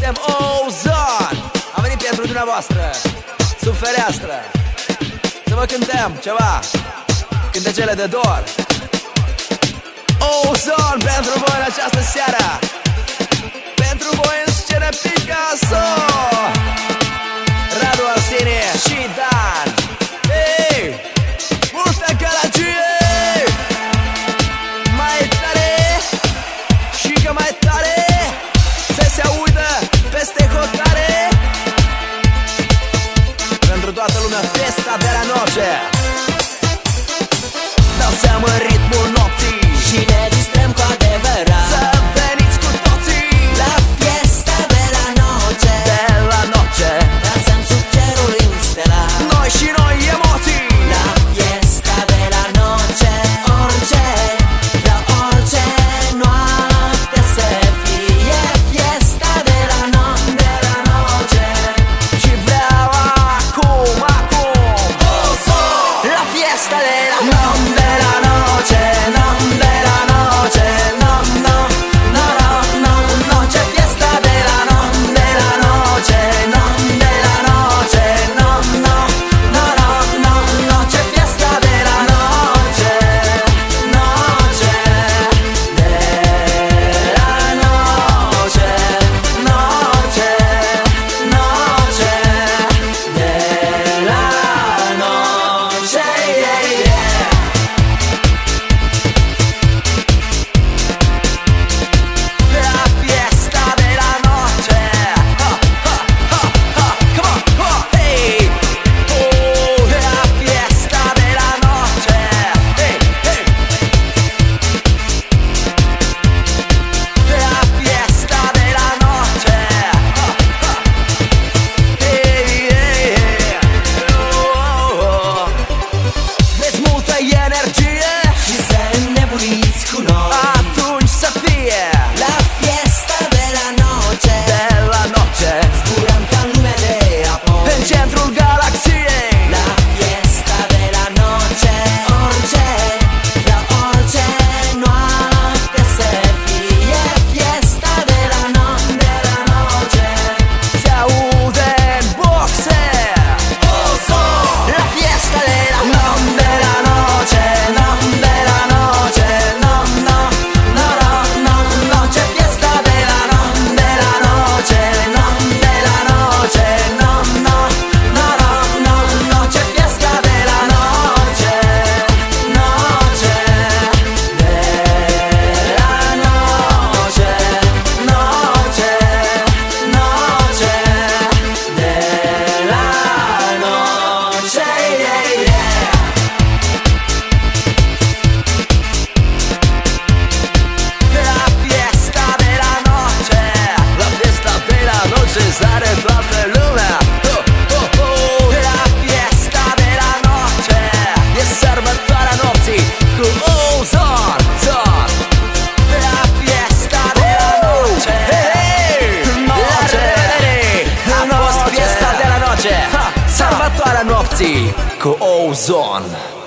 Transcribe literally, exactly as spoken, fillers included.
suntem Ozon. Am venit pentru dumneavoastră sub fereastră să vă cântăm ceva, cântecele de dor. Ozon pentru voi în această seară, pentru voi în scenă Picasso, Radu Arsenie și Dan. Hey, multă gălăgie, mai tare și că mai tare să se audă peste hotare. Pentru toată lumea festa de la noche, dansăm în ritmul nopții și ne distrăm cu adevărat. Să veniți cu toții la fiesta de la noche, de la noche. dansăm sub cerul înstelat. Noi și noi emoții la fiesta de la noche, orice, vreau orice noapte să fie fiesta de la noche, de la noche. și vreau acum, acum Ozon, la fiesta de la Nom de la noche, nom de la noche, nom, nom, no, no, no, noche, fiesta de la nom de la noche, nom de la noche, nom, nom, no, no, no, noche, fiesta de la noche, noche de la noche, noche, noche de la noche, yeah, yeah. La fiesta de la noche, ha, ha, ha, ha, come on, come on, hey, oh, la fiesta de la noche, hey, hey, la fiesta de la noche, ha, ha, hey, hey, hey, oh, oh. Veți multă energie și să înnebuniți cu noi. atunci să fie La fiesta de la noche, de la noche zburăm ca în lume de apoi. în centrul galaxiei. La fiesta de la noche, orice, vreau orice noapte să fie fiesta de la noche, de la noche. Se aude în boxe Ozon, la fiesta de la nom de la noche, nom de la noche, nom, nom, no, no, no, noche, fiesta de la nom de la noche, nom de la noche, nom, nom, no, no, no, noche, fiesta de la noche, noche de la noche, noche, noche de la noche, yeah, yeah. La fiesta de la noche, la fiesta de la noche sare toată lumea. Oh, oh, oh. La fiesta de la noche e sărbătoarea nopții cu Ozon, Zon. La fiesta de la noche, hey, la revedere. A fost fiesta de la noche, ha, sărbătoarea nopții cu Ozon.